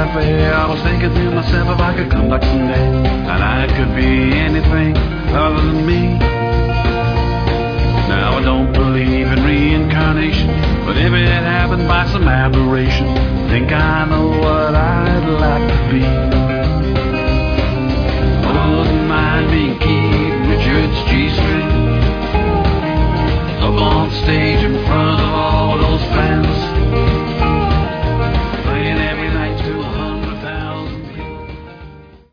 cafe, I was thinking to myself if I could come back someday, and I could be anything other than me. Now I don't believe in reincarnation, but if it happened by some aberration, think I know what I'd like to be. I wouldn't mind being king